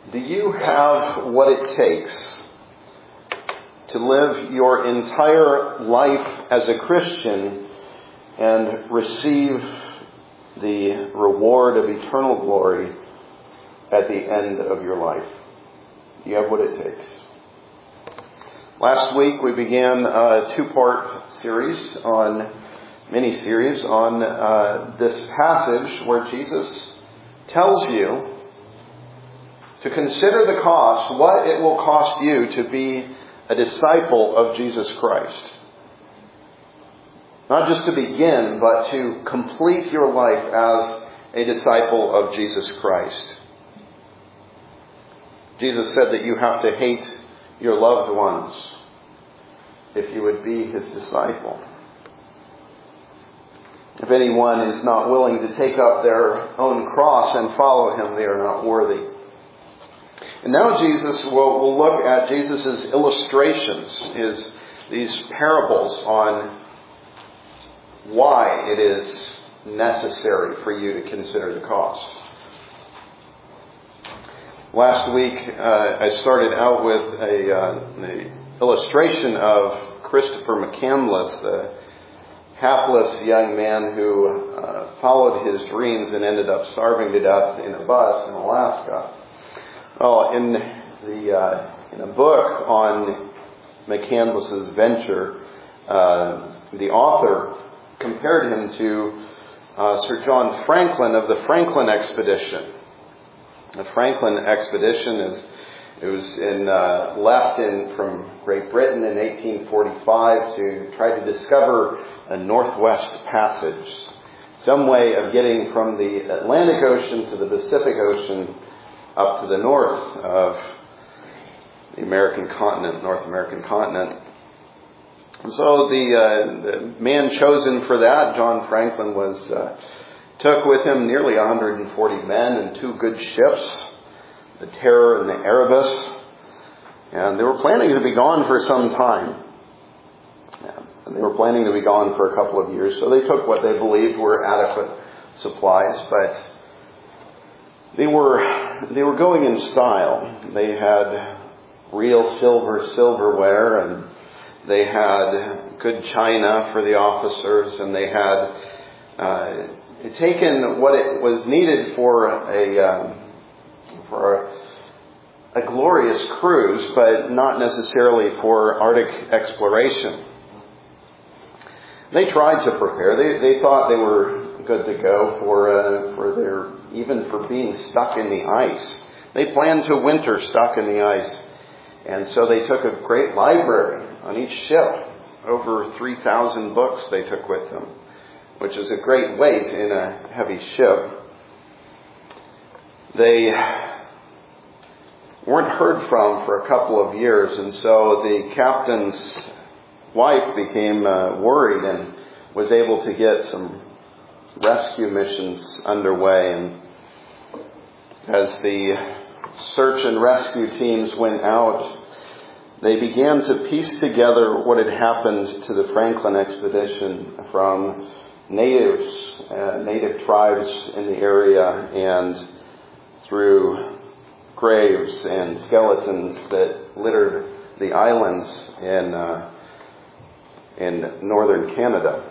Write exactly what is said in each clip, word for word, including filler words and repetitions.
Do you have what it takes to live your entire life as a Christian and receive the reward of eternal glory at the end of your life? Do you have what it takes? Last week we began a two-part series on, mini-series on uh, this passage where Jesus tells you to consider the cost, what it will cost you to be a disciple of Jesus Christ. Not just to begin, but to complete your life as a disciple of Jesus Christ. Jesus said that you have to hate your loved ones if you would be His disciple. If anyone is not willing to take up their own cross and follow Him, they are not worthy. And now Jesus will will look at Jesus' illustrations, his these parables on why it is necessary for you to consider the cost. Last week uh, I started out with a, uh, an illustration of Christopher McCandless, the hapless young man who uh, followed his dreams and ended up starving to death in a bus in Alaska. Well, in the uh, in a book on McCandless's venture, uh, the author compared him to uh, Sir John Franklin of the Franklin Expedition. The Franklin Expedition is it was in uh, left in from Great Britain in eighteen forty-five to try to discover a Northwest Passage, some way of getting from the Atlantic Ocean to the Pacific Ocean up to the north of the American continent, North American continent. And so the, uh, the man chosen for that, John Franklin, was uh, took with him nearly one hundred forty men and two good ships, the Terror and the Erebus. And they were planning to be gone for some time. Yeah. And they were planning to be gone for a couple of years, so they took what they believed were adequate supplies, but They were they were going in style. They had real silver silverware, and they had good china for the officers, and they had uh, taken what it was needed for a um, for a, a glorious cruise, but not necessarily for Arctic exploration. They tried to prepare. They they thought they were good to go for uh, for their even for being stuck in the ice. They planned to winter stuck in the ice. And so they took a great library on each ship. Over three thousand books they took with them, which is a great weight in a heavy ship. They weren't heard from for a couple of years, and so the captain's wife became uh, worried and was able to get some rescue missions underway. And as the search and rescue teams went out, they began to piece together what had happened to the Franklin expedition from natives, uh, native tribes in the area, and through graves and skeletons that littered the islands in uh, in northern Canada.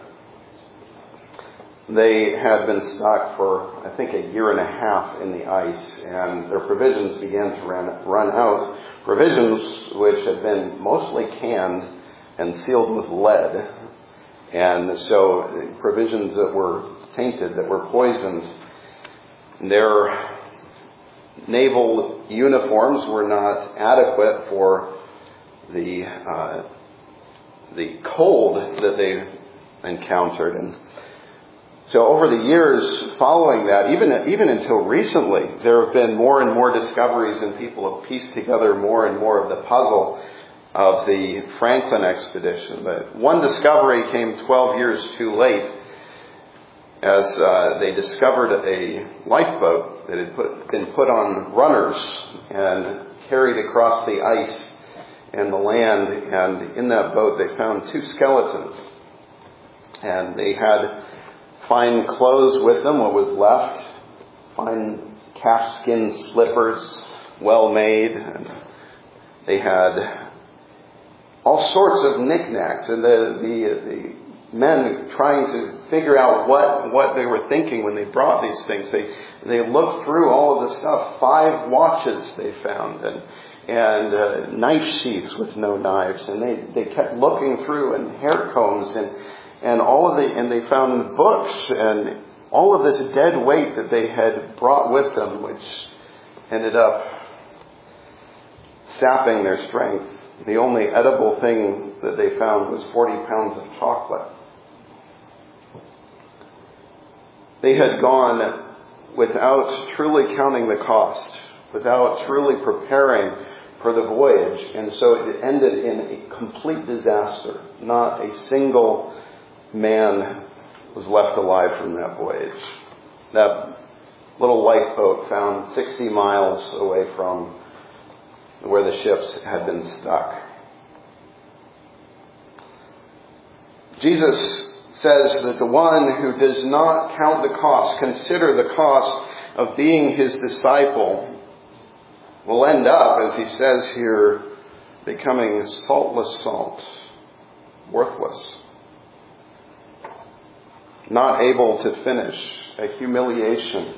They had been stuck for, I think, a year and a half in the ice, and their provisions began to run, run out. Provisions which had been mostly canned and sealed with lead. And so provisions that were tainted, that were poisoned. Their naval uniforms were not adequate for the uh, the cold that they encountered. And so over the years following that, even even until recently, there have been more and more discoveries, and people have pieced together more and more of the puzzle of the Franklin expedition. But one discovery came twelve years too late, as uh, they discovered a lifeboat that had put, been put on runners and carried across the ice and the land. And in that boat, they found two skeletons, and they had fine clothes with them, what was left, fine calfskin slippers, well made. And they had all sorts of knickknacks, and the, the, the men trying to figure out what, what they were thinking when they brought these things. They, they looked through all of the stuff. Five watches they found, and, and uh, knife sheaths with no knives. And they, they kept looking through, and hair combs, and, and all of the, and they found books, and all of this dead weight that they had brought with them, which ended up sapping their strength. The only edible thing that they found was forty pounds of chocolate. They had gone without truly counting the cost, without truly preparing for the voyage, and so it ended in a complete disaster. Not a single man was left alive from that voyage. That little lifeboat found sixty miles away from where the ships had been stuck. Jesus says that the one who does not count the cost, consider the cost of being his disciple, will end up, as he says here, becoming saltless salt, worthless, not able to finish, a humiliation.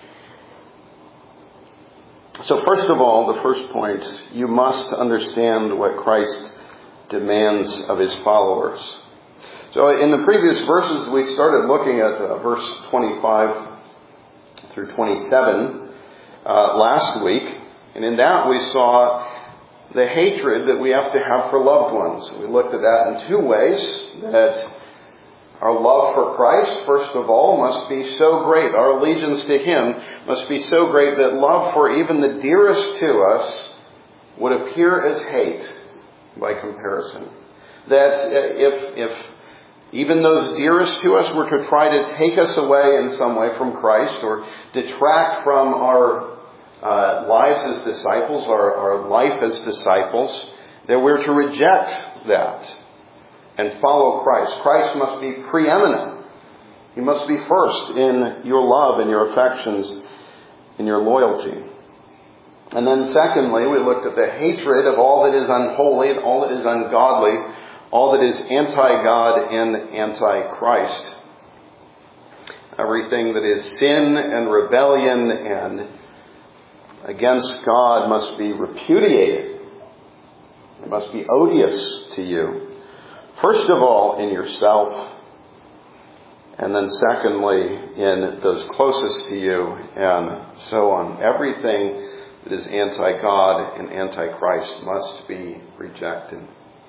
So first of all, the first point, you must understand what Christ demands of his followers. So in the previous verses, we started looking at uh, verse twenty-five through twenty-seven uh, last week. And in that we saw the hatred that we have to have for loved ones. We looked at that in two ways. That our love for Christ, first of all, must be so great. Our allegiance to him must be so great that love for even the dearest to us would appear as hate by comparison. That if, if even those dearest to us were to try to take us away in some way from Christ or detract from our uh, lives as disciples, our, our life as disciples, that we're to reject that and follow Christ. Christ must be preeminent. He must be first in your love and your affections, in your loyalty. And then secondly, we looked at the hatred of all that is unholy, all that is ungodly, all that is anti-God and anti-Christ. Everything that is sin and rebellion and against God must be repudiated. It must be odious to you. First of all, in yourself, and then secondly, in those closest to you, and so on. Everything that is anti-God and anti-Christ must be rejected.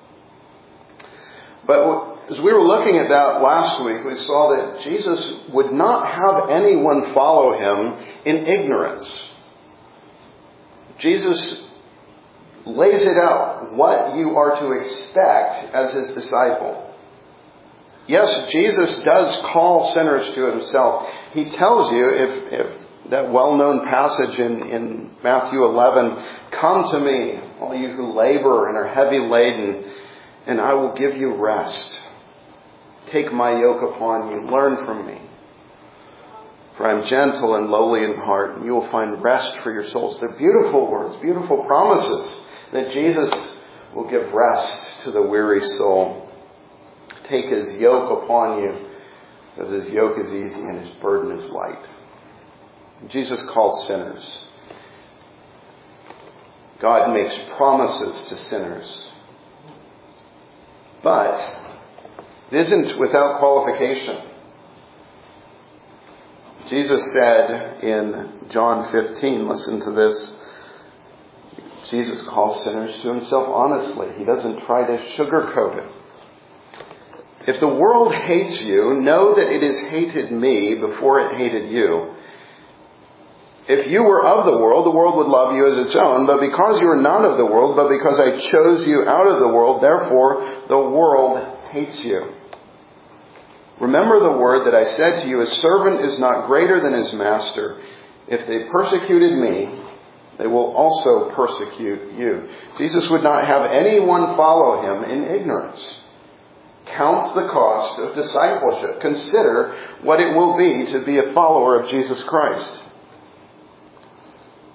But as we were looking at that last week, we saw that Jesus would not have anyone follow him in ignorance. Jesus lays it out what you are to expect as his disciple. Yes, Jesus does call sinners to himself. He tells you, if, if that well-known passage in, in Matthew eleven, come to me, all you who labor and are heavy laden, and I will give you rest. Take my yoke upon you, learn from me. For I am gentle and lowly in heart, and you will find rest for your souls. They're beautiful words, beautiful promises that Jesus will give rest to the weary soul. Take his yoke upon you, because his yoke is easy and his burden is light. Jesus calls sinners. God makes promises to sinners. But it isn't without qualification. Jesus said in John fifteen, listen to this, Jesus calls sinners to himself honestly. He doesn't try to sugarcoat it. If the world hates you, know that it has hated me before it hated you. If you were of the world, the world would love you as its own. But because you are not of the world, but because I chose you out of the world, therefore the world hates you. Remember the word that I said to you, a servant is not greater than his master. If they persecuted me, they will also persecute you. Jesus would not have anyone follow him in ignorance. Count the cost of discipleship. Consider what it will be to be a follower of Jesus Christ.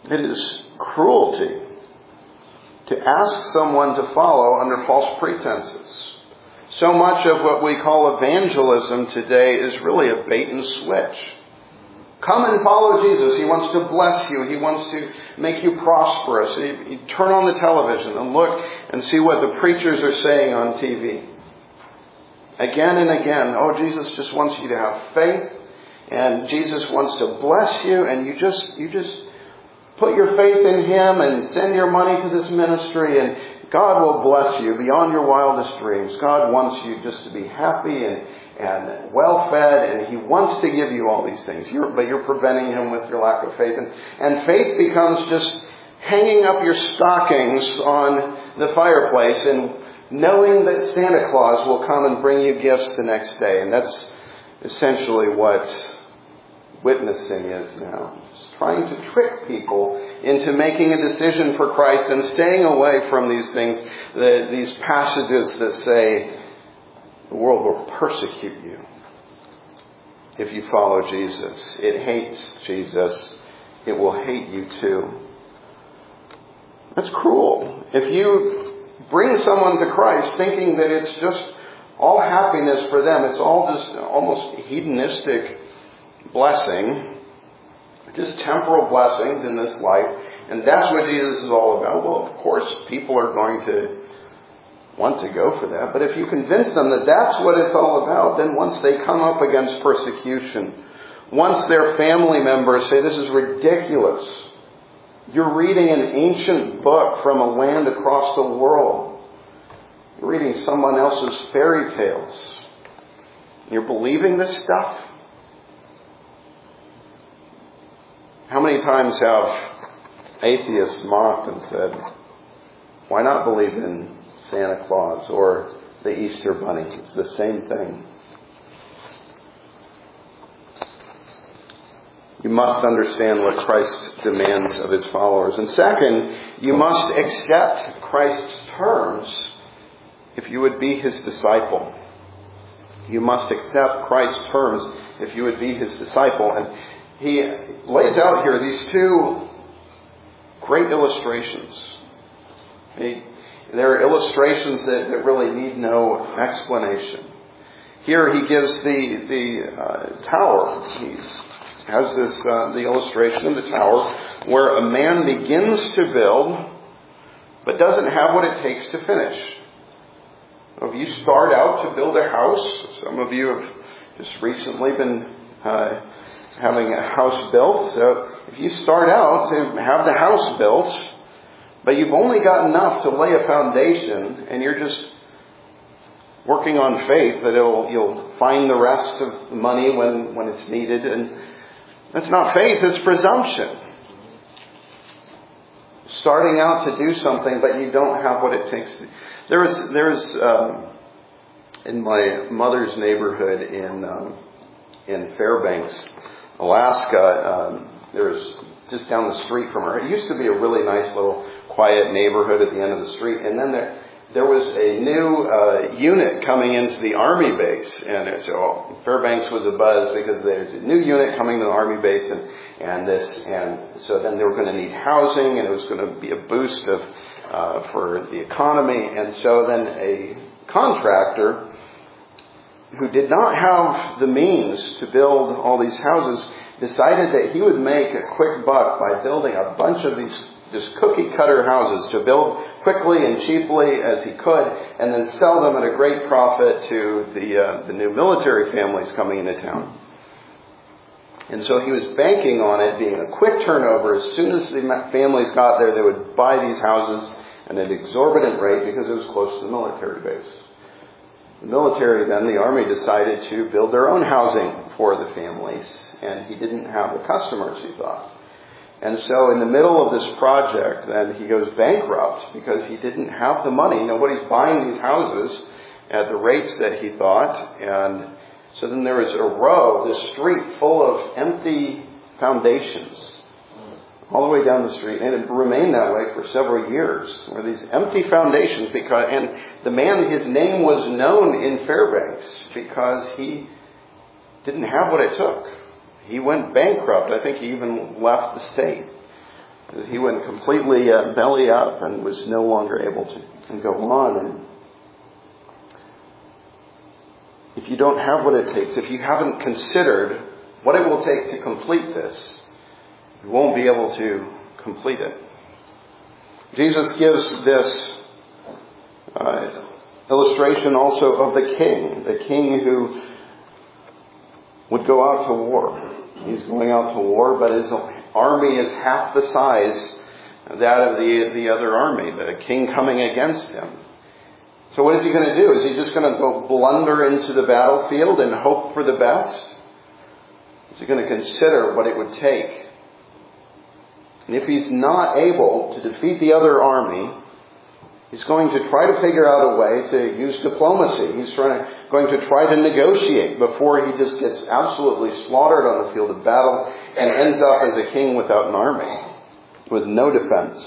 It is cruelty to ask someone to follow under false pretenses. So much of what we call evangelism today is really a bait and switch. Come and follow Jesus. He wants to bless you. He wants to make you prosperous. You, you turn on the television and look and see what the preachers are saying on T V. Again and again, oh, Jesus just wants you to have faith, and Jesus wants to bless you, and you just you just put your faith in Him and send your money to this ministry, and God will bless you beyond your wildest dreams. God wants you just to be happy and, and well-fed, and He wants to give you all these things. You're, but you're preventing Him with your lack of faith. And, and faith becomes just hanging up your stockings on the fireplace and knowing that Santa Claus will come and bring you gifts the next day. And that's essentially what witnessing is now. It's trying to trick people into making a decision for Christ and staying away from these things, the, these passages that say the world will persecute you if you follow Jesus. It hates Jesus. It will hate you too. That's cruel. If you bring someone to Christ thinking that it's just all happiness for them, it's all just almost hedonistic blessing, just temporal blessings in this life, and that's what Jesus is all about. Well, of course, people are going to want to go for that, but if you convince them that that's what it's all about, then once they come up against persecution, once their family members say, this is ridiculous, you're reading an ancient book from a land across the world, you're reading someone else's fairy tales, you're believing this stuff. How many times have atheists mocked and said, why not believe in Santa Claus or the Easter Bunny? It's the same thing. You must understand what Christ demands of His followers. And second, you must accept Christ's terms if you would be His disciple. You must accept Christ's terms if you would be His disciple. And He lays out here these two great illustrations. He, they're illustrations that, that really need no explanation. Here he gives the the uh, tower. He has this uh, the illustration of the tower where a man begins to build but doesn't have what it takes to finish. If you start out to build a house, some of you have just recently been uh, having a house built. So if you start out to have the house built, but you've only got enough to lay a foundation, and you're just working on faith that it'll you'll find the rest of the money when, when it's needed, and that's not faith, it's presumption. Starting out to do something, but you don't have what it takes to. There was there's um, in my mother's neighborhood in um, in Fairbanks, Alaska, um, there's just down the street from her. It used to be a really nice little quiet neighborhood at the end of the street. And then there, there was a new uh, unit coming into the Army base. And so oh, Fairbanks was abuzz because there's a new unit coming to the Army base. And, and this, and so then they were going to need housing, and it was going to be a boost of uh, for the economy. And so then a contractor who did not have the means to build all these houses decided that he would make a quick buck by building a bunch of these just cookie cutter houses to build quickly and cheaply as he could, and then sell them at a great profit to the uh, the new military families coming into town. And so he was banking on it being a quick turnover. As soon as the families got there, they would buy these houses at an exorbitant rate because it was close to the military base. The military, then the Army, decided to build their own housing for the families, and he didn't have the customers, he thought. And so in the middle of this project, then he goes bankrupt because he didn't have the money. Nobody's buying these houses at the rates that he thought. And so then there was a row, this street full of empty foundations all the way down the street. And it remained that way for several years, where these empty foundations, because, and the man, his name was known in Fairbanks because he didn't have what it took. He went bankrupt. I think he even left the state. He went completely uh, belly up and was no longer able to go on. And if you don't have what it takes, if you haven't considered what it will take to complete this, you won't be able to complete it. Jesus gives this uh, illustration also of the king, the king who would go out to war. He's going out to war, but his army is half the size of that of the, the other army, the king coming against him. So what is he going to do? Is he just going to go blunder into the battlefield and hope for the best? Is he going to consider what it would take? And if he's not able to defeat the other army, he's going to try to figure out a way to use diplomacy. He's trying to, going to try to negotiate before he just gets absolutely slaughtered on the field of battle and ends up as a king without an army, with no defense.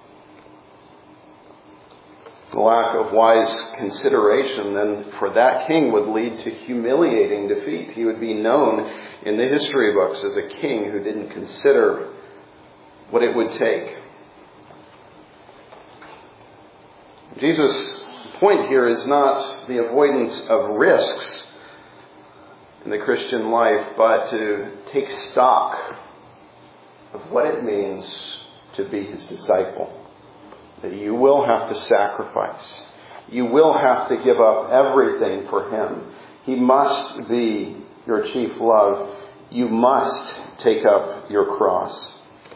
The lack of wise consideration then for that king would lead to humiliating defeat. He would be known in the history books as a king who didn't consider what it would take. Jesus' point here is not the avoidance of risks in the Christian life, but to take stock of what it means to be his disciple. That you will have to sacrifice. You will have to give up everything for him. He must be your chief love. You must take up your cross.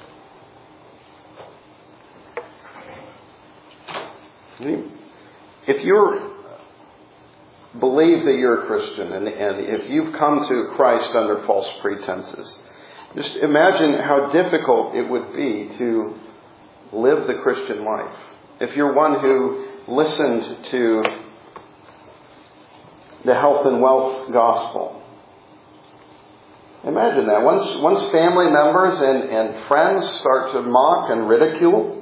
If you believe that you're a Christian and, and if you've come to Christ under false pretenses, just imagine how difficult it would be to live the Christian life. If you're one who listened to the health and wealth gospel, imagine that. Once, once family members and, and friends start to mock and ridicule,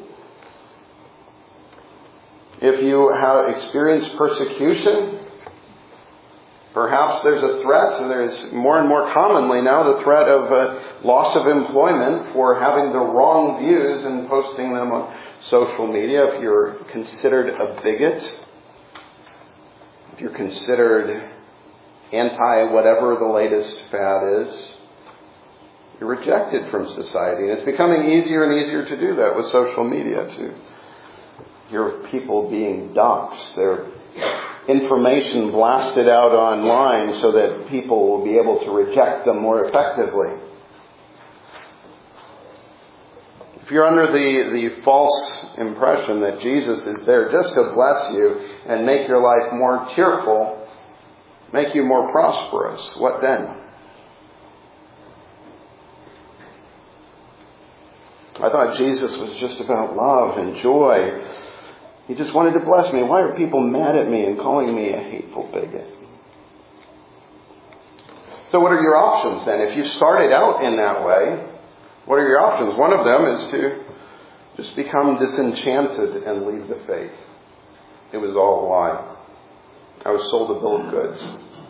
if you have experienced persecution, perhaps there's a threat, and there's more and more commonly now the threat of uh, loss of employment for having the wrong views and posting them on social media. If you're considered a bigot, if you're considered anti-whatever the latest fad is, you're rejected from society. And it's becoming easier and easier to do that with social media too. Hear people being doxxed, their information blasted out online so that people will be able to reject them more effectively. If you're under the, the false impression that Jesus is there just to bless you and make your life more cheerful, make you more prosperous, what then? I thought Jesus was just about love and joy. He just wanted to bless me. Why are people mad at me and calling me a hateful bigot? So what are your options then? If you started out in that way, what are your options? One of them is to just become disenchanted and leave the faith. It was all a lie. I was sold a bill of goods.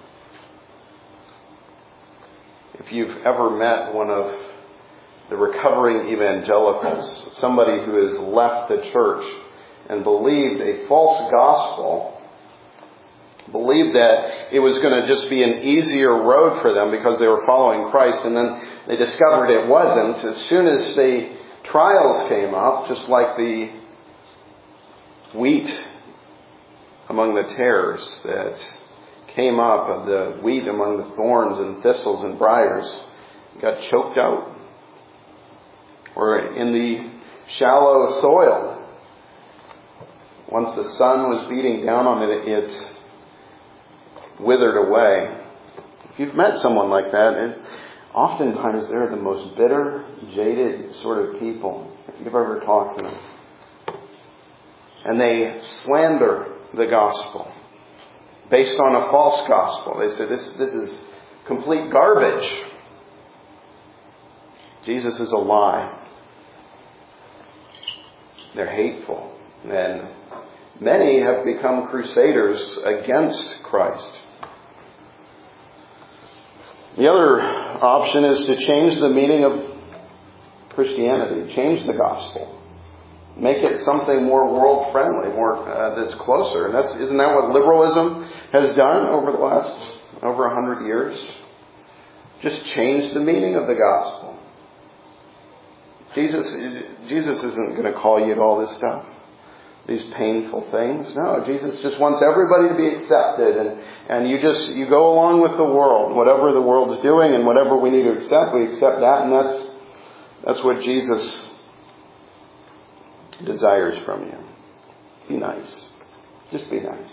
If you've ever met one of the recovering evangelicals, somebody who has left the church and believed a false gospel, believed that it was going to just be an easier road for them because they were following Christ, and then they discovered it wasn't. As soon as the trials came up, just like the wheat among the tares that came up, the wheat among the thorns and thistles and briars, got choked out. Or in the shallow soil, once the sun was beating down on it, it withered away. If you've met someone like that, it, oftentimes they're the most bitter, jaded sort of people, if you've ever talked to them. And they slander the gospel based on a false gospel. They say this, this is complete garbage. Jesus is a lie. They're hateful. And many have become crusaders against Christ. The other option is to change the meaning of Christianity. Change the gospel. Make it something more world-friendly, more uh, that's closer. And that's isn't that what liberalism has done over the last over a hundred years? Just change the meaning of the gospel. Jesus, Jesus isn't going to call you to all this stuff, these painful things. No, Jesus just wants everybody to be accepted, and and you just you go along with the world, whatever the world's doing, and whatever we need to accept, we accept that, and that's that's what Jesus desires from you. Be nice. Just be nice.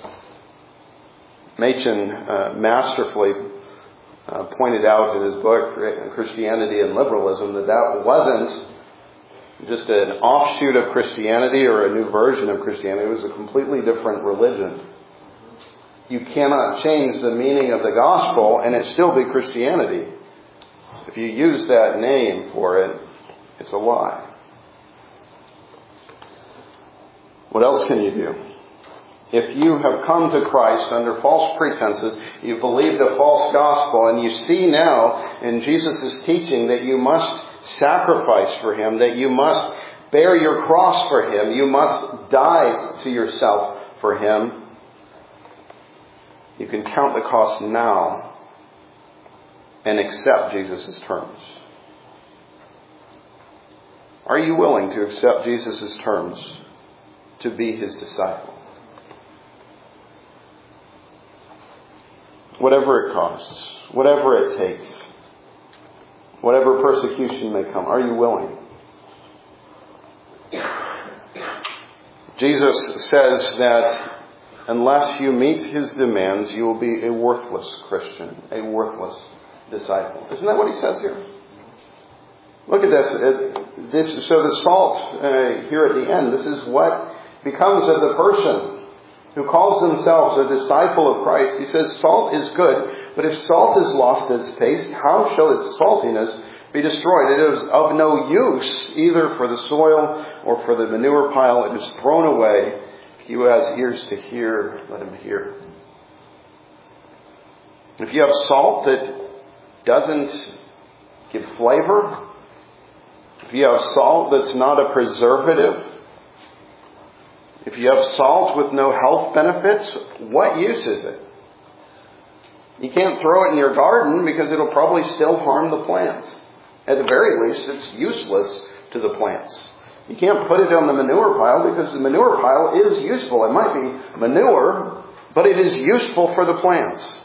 Machen uh, masterfully uh, pointed out in his book, Christianity and Liberalism, that that wasn't just an offshoot of Christianity or a new version of Christianity. It was a completely different religion. You cannot change the meaning of the gospel and it still be Christianity. If you use that name for it, it's a lie. What else can you do? If you have come to Christ under false pretenses, you believed a false gospel, and you see now in Jesus' teaching that you must sacrifice for Him, that you must bear your cross for Him, you must die to yourself for Him, you can count the cost now and accept Jesus' terms. Are you willing to accept Jesus' terms to be His disciple? Whatever it costs, whatever it takes, whatever persecution may come, are you willing? Jesus says that unless you meet His demands, you will be a worthless Christian, a worthless disciple. Isn't that what He says here? Look at this. It, this so the salt uh, here at the end, this is what becomes of the person who calls themselves a disciple of Christ. He says salt is good, but if salt has lost its taste, how shall its saltiness be destroyed? It is of no use either for the soil or for the manure pile. It is thrown away. He who has ears to hear, let him hear. If you have salt that doesn't give flavor, if you have salt that's not a preservative, if you have salt with no health benefits, what use is it? You can't throw it in your garden because it'll probably still harm the plants. At the very least, it's useless to the plants. You can't put it on the manure pile because the manure pile is useful. It might be manure, but it is useful for the plants.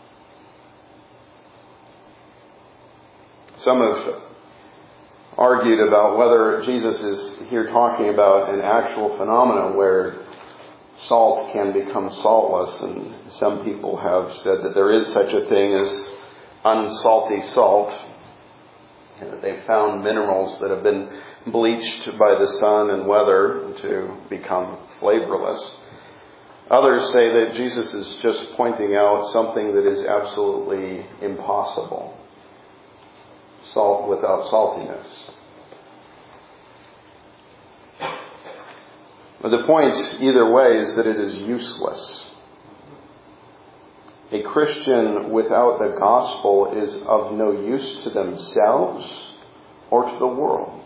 Some have argued about whether Jesus is here talking about an actual phenomenon where salt can become saltless, and some people have said that there is such a thing as unsalty salt, and that they've found minerals that have been bleached by the sun and weather to become flavorless. Others say that Jesus is just pointing out something that is absolutely impossible. Salt without saltiness. But the point, either way, is that it is useless. A Christian without the gospel is of no use to themselves or to the world.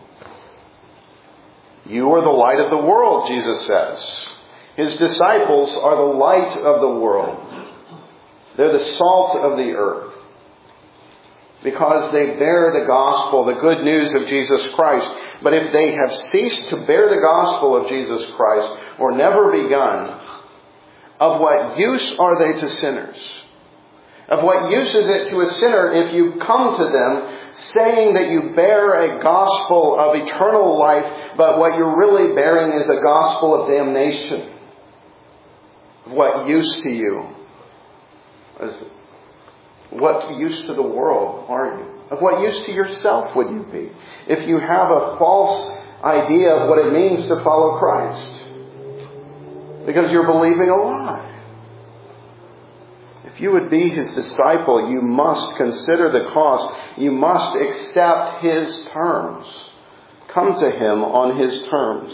You are the light of the world, Jesus says. His disciples are the light of the world. They're the salt of the earth. Because they bear the gospel, the good news of Jesus Christ. But if they have ceased to bear the gospel of Jesus Christ, or never begun, of what use are they to sinners? Of what use is it to a sinner if you come to them saying that you bear a gospel of eternal life, but what you're really bearing is a gospel of damnation? Of what use to you? Is What use to the world are you? Of what use to yourself would you be if you have a false idea of what it means to follow Christ? Because you're believing a lie. If you would be His disciple, you must consider the cost. You must accept His terms. Come to Him on His terms.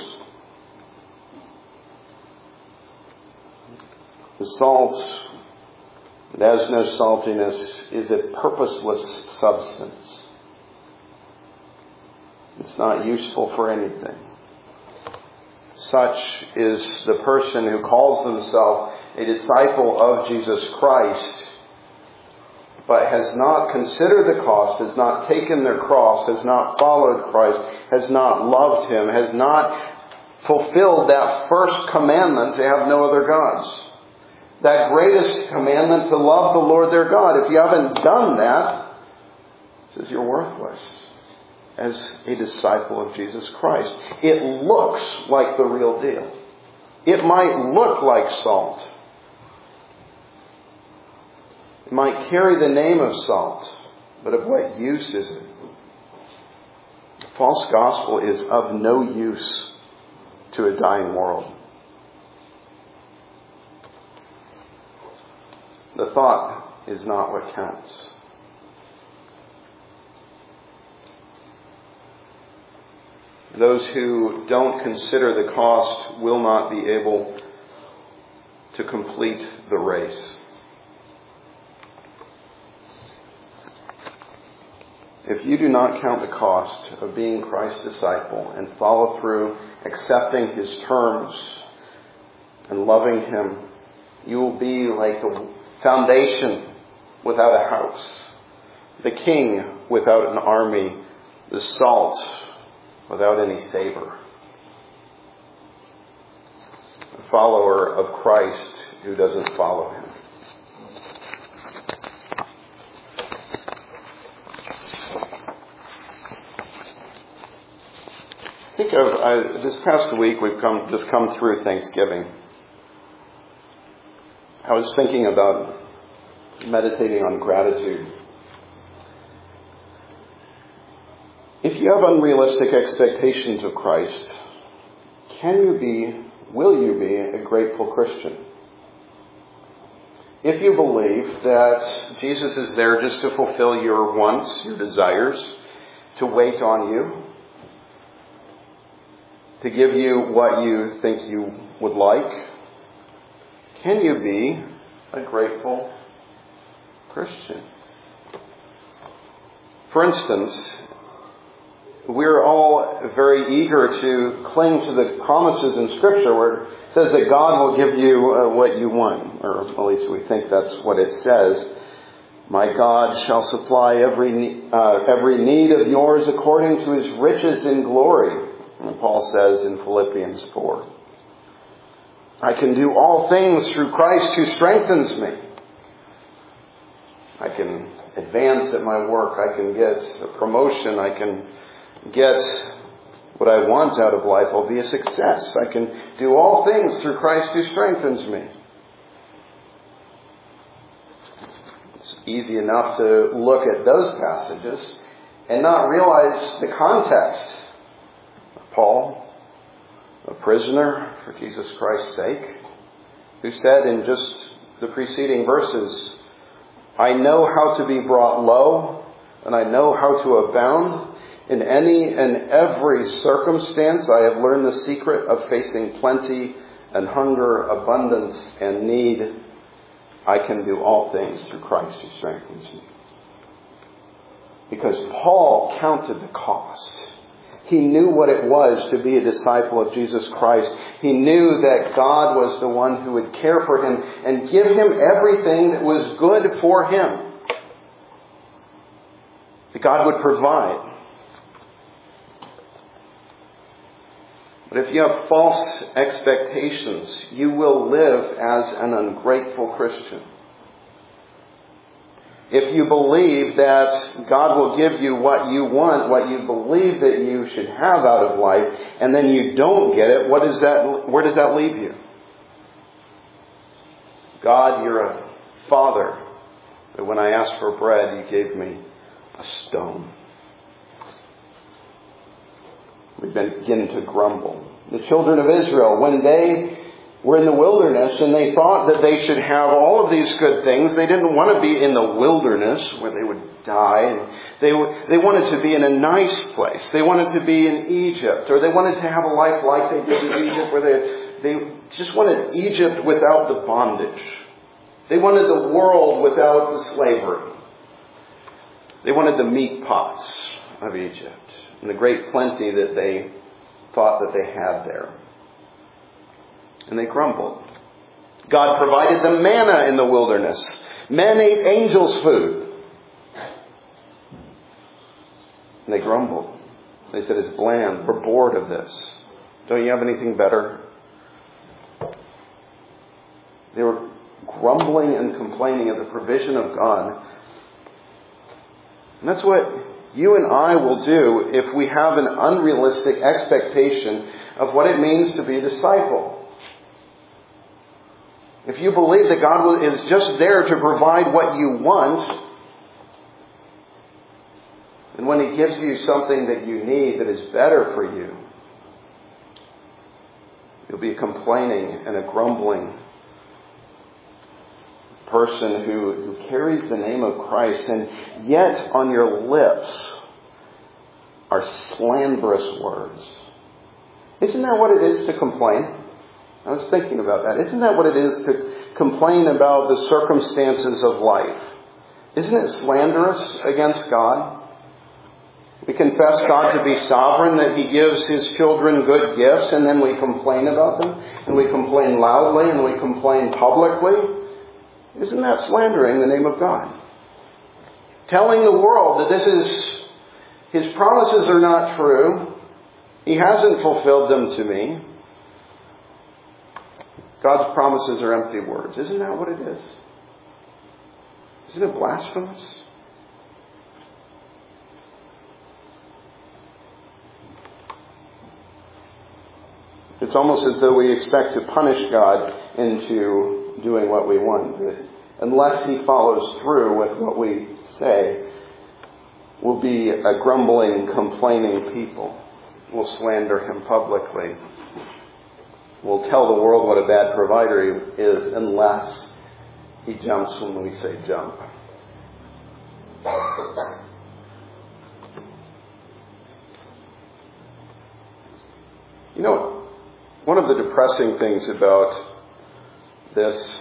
The salt that has no saltiness is a purposeless substance. It's not useful for anything. Such is the person who calls himself a disciple of Jesus Christ, but has not considered the cost, has not taken their cross, has not followed Christ, has not loved Him, has not fulfilled that first commandment to have no other gods. That greatest commandment to love the Lord their God. If you haven't done that, it says you're worthless as a disciple of Jesus Christ. It looks like the real deal. It might look like salt. It might carry the name of salt, but of what use is it? The false gospel is of no use to a dying world. The thought is not what counts. Those who don't consider the cost will not be able to complete the race. If you do not count the cost of being Christ's disciple and follow through accepting His terms and loving Him, you will be like the foundation without a house, the king without an army, the salt without any savor. A follower of Christ who doesn't follow Him. Think of uh, this past week we've come just come through Thanksgiving. I was thinking about meditating on gratitude. If you have unrealistic expectations of Christ, can you be, will you be a grateful Christian? If you believe that Jesus is there just to fulfill your wants, your desires, to wait on you, to give you what you think you would like, can you be a grateful Christian? For instance, we're all very eager to cling to the promises in Scripture where it says that God will give you uh, what you want, or at least we think that's what it says. My God shall supply every uh, every need of yours according to His riches in glory. And Paul says in Philippians four, I can do all things through Christ who strengthens me. I can advance at my work. I can get a promotion. I can get what I want out of life. I'll be a success. I can do all things through Christ who strengthens me. It's easy enough to look at those passages and not realize the context. Paul, a prisoner for Jesus Christ's sake, who said in just the preceding verses, I know how to be brought low, and I know how to abound. In any and every circumstance, I have learned the secret of facing plenty and hunger, abundance and need. I can do all things through Christ who strengthens me. Because Paul counted the cost. He knew what it was to be a disciple of Jesus Christ. He knew that God was the one who would care for him and give him everything that was good for him. That God would provide. But if you have false expectations, you will live as an ungrateful Christian. If you believe that God will give you what you want, what you believe that you should have out of life, and then you don't get it, what is that? Where does that leave you? God, you're a father, but when I asked for bread, you gave me a stone. We begin to grumble. The children of Israel, when they were in the wilderness and they thought that they should have all of these good things, they didn't want to be in the wilderness where they would die. And they, they wanted to be in a nice place. They wanted to be in Egypt, or they wanted to have a life like they did in Egypt, where they, they just wanted Egypt without the bondage. They wanted the world without the slavery. They wanted the meat pots of Egypt. and the great plenty that they thought that they had there. And they grumbled. God provided them manna in the wilderness. Men ate angels' food. And they grumbled. They said, it's bland. We're bored of this. Don't you have anything better? They were grumbling and complaining of the provision of God. And that's what you and I will do if we have an unrealistic expectation of what it means to be a disciple. If you believe that God is just there to provide what you want, and when He gives you something that you need that is better for you, you'll be a complaining and a grumbling person who, who carries the name of Christ, and yet on your lips are slanderous words. Isn't that what it is to complain? I was thinking about that. Isn't that what it is to complain about the circumstances of life? Isn't it slanderous against God? We confess God to be sovereign, that He gives His children good gifts, and then we complain about them, and we complain loudly, and we complain publicly. Isn't that slandering the name of God? Telling the world that this is, His promises are not true. He hasn't fulfilled them to me. God's promises are empty words. Isn't that what it is? Isn't it blasphemous? It's almost as though we expect to punish God into doing what we want. Unless He follows through with what we say, we'll be a grumbling, complaining people. We'll slander Him publicly. We'll tell the world what a bad provider He is unless He jumps when we say jump. You know, one of the depressing things about this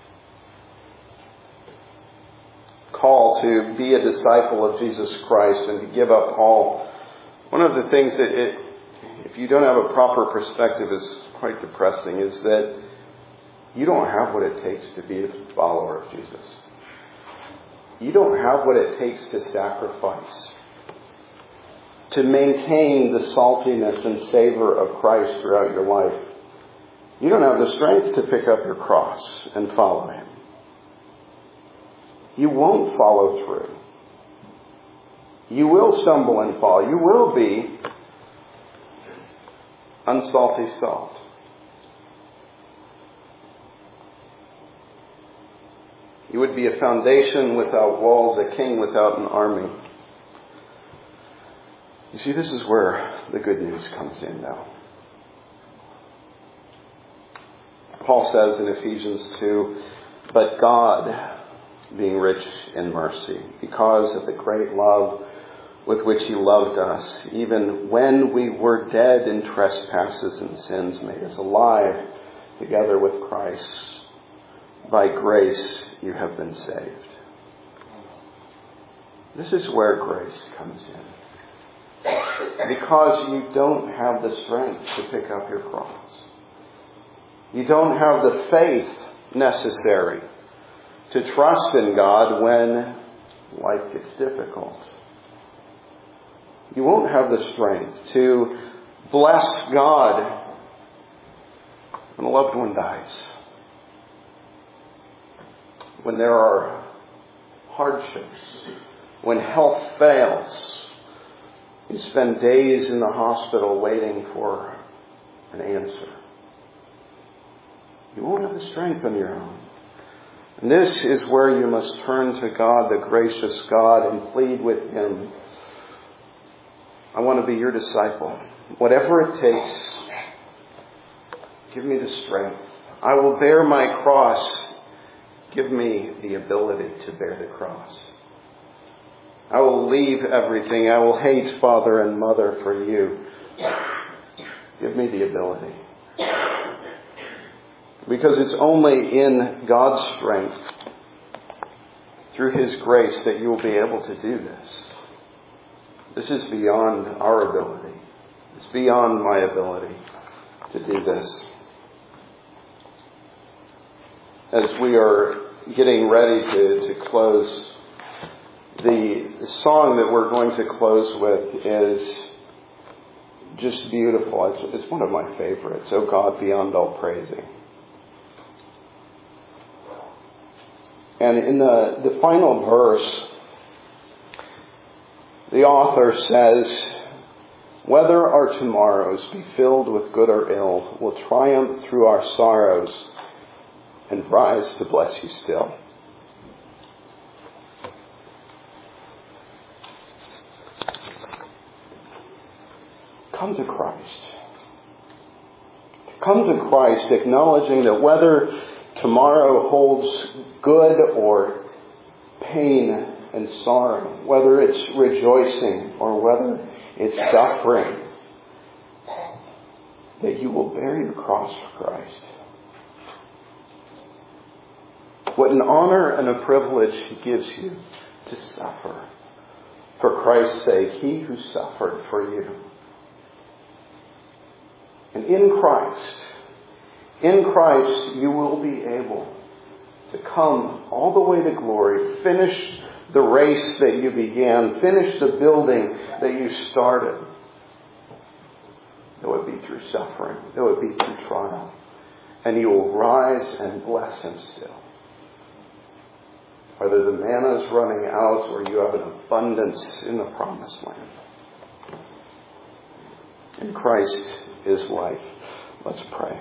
call to be a disciple of Jesus Christ and to give up all, one of the things that it, if you don't have a proper perspective, is quite depressing, is that you don't have what it takes to be a follower of Jesus. You don't have what it takes to sacrifice, to maintain the saltiness and savor of Christ throughout your life. You don't have the strength to pick up your cross and follow Him. You won't follow through. You will stumble and fall. You will be unsalty salt. You would be a foundation without walls, a king without an army. You see, this is where the good news comes in now. Paul says in Ephesians two, but God, being rich in mercy, because of the great love with which He loved us, even when we were dead in trespasses and sins, made us alive together with Christ. By grace you have been saved. This is where grace comes in. Because you don't have the strength to pick up your cross. You don't have the faith necessary to trust in God when life gets difficult. You won't have the strength to bless God when a loved one dies. When there are hardships. When health fails. You spend days in the hospital waiting for an answer. You won't have the strength on your own. And this is where you must turn to God, the gracious God, and plead with Him. I want to be your disciple. Whatever it takes, give me the strength. I will bear my cross. Give me the ability to bear the cross. I will leave everything. I will hate father and mother for you. Give me the ability. Because it's only in God's strength, through His grace, that you will be able to do this. This is beyond our ability. It's beyond my ability to do this. As we are getting ready to, to close, the, the song that we're going to close with is just beautiful. It's, it's one of my favorites. Oh God, beyond all praising. And in the, the final verse, the author says, whether our tomorrows be filled with good or ill, we'll triumph through our sorrows and rise to bless you still. Come to Christ. Come to Christ, acknowledging that whether tomorrow holds good or pain and sorrow, whether it's rejoicing or whether it's suffering, that you will bear your cross for Christ. What an honor and a privilege He gives you to suffer for Christ's sake, He who suffered for you. And in Christ, in Christ, you will be able to come all the way to glory, finish the race that you began, finish the building that you started. It would be through suffering. It would be through trial. And you will rise and bless Him still. Whether the manna is running out or you have an abundance in the promised land. In Christ is life. Let's pray.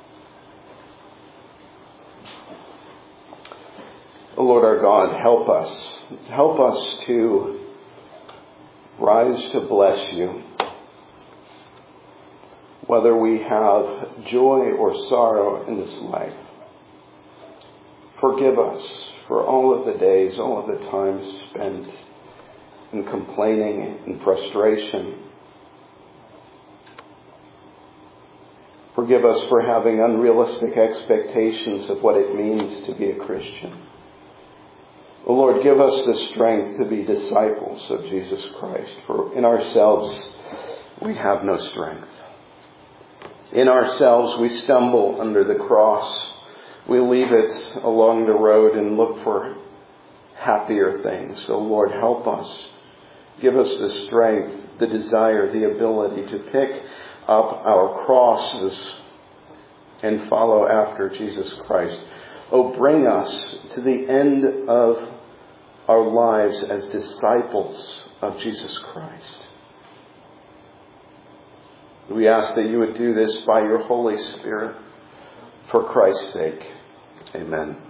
Oh Lord our God, help us. Help us to rise to bless you. Whether we have joy or sorrow in this life. Forgive us for all of the days, all of the times spent in complaining and frustration. Forgive us for having unrealistic expectations of what it means to be a Christian. Oh Lord, give us the strength to be disciples of Jesus Christ. For in ourselves, we have no strength. In ourselves, we stumble under the cross. We leave it along the road and look for happier things. So Lord, help us. Give us the strength, the desire, the ability to pick up our crosses and follow after Jesus Christ. Oh, bring us to the end of our lives as disciples of Jesus Christ. We ask that you would do this by your Holy Spirit for Christ's sake. Amen.